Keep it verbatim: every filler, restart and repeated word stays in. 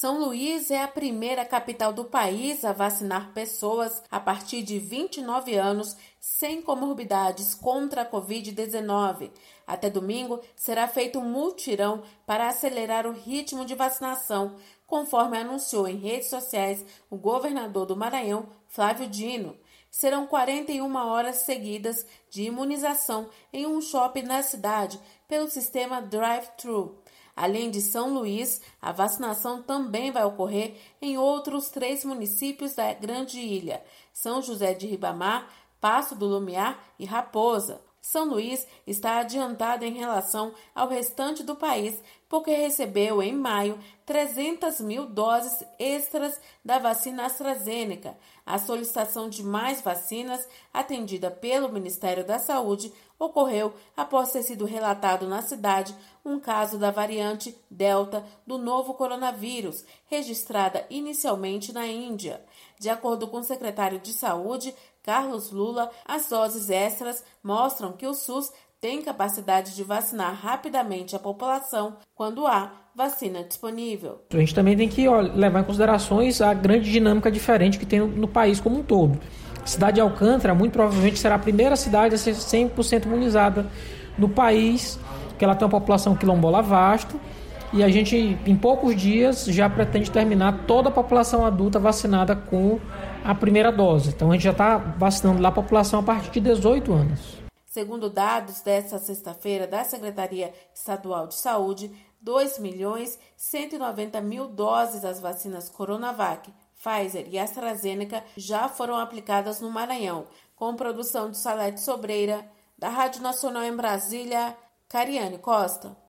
São Luís é a primeira capital do país a vacinar pessoas a partir de vinte e nove anos sem comorbidades contra a covid dezenove. Até domingo será feito um mutirão para acelerar o ritmo de vacinação, conforme anunciou em redes sociais o governador do Maranhão, Flávio Dino. Serão quarenta e uma horas seguidas de imunização em um shopping na cidade pelo sistema drive-thru. Além de São Luís, a vacinação também vai ocorrer em outros três municípios da Grande Ilha: São José de Ribamar, Paço do Lumiar e Raposa. São Luís está adiantado em relação ao restante do país porque recebeu, em maio, trezentas mil doses extras da vacina AstraZeneca. A solicitação de mais vacinas, atendida pelo Ministério da Saúde, ocorreu após ter sido relatado na cidade um caso da variante Delta do novo coronavírus, registrada inicialmente na Índia. De acordo com o secretário de Saúde, Carlos Lula, as doses extras mostram que o SUS tem capacidade de vacinar rapidamente a população quando há vacina disponível. A gente também tem que ó, levar em considerações a grande dinâmica diferente que tem no, no país como um todo. A cidade de Alcântara muito provavelmente será a primeira cidade a ser cem por cento imunizada no país, que ela tem uma população quilombola vasta, e a gente, em poucos dias, já pretende terminar toda a população adulta vacinada com a primeira dose. Então a gente já está vacinando lá a população a partir de dezoito anos. Segundo dados desta sexta-feira da Secretaria Estadual de Saúde, dois milhões cento e noventa mil doses das vacinas Coronavac, Pfizer e AstraZeneca já foram aplicadas no Maranhão, com produção de Salete Sobreira, da Rádio Nacional em Brasília, Cariane Costa.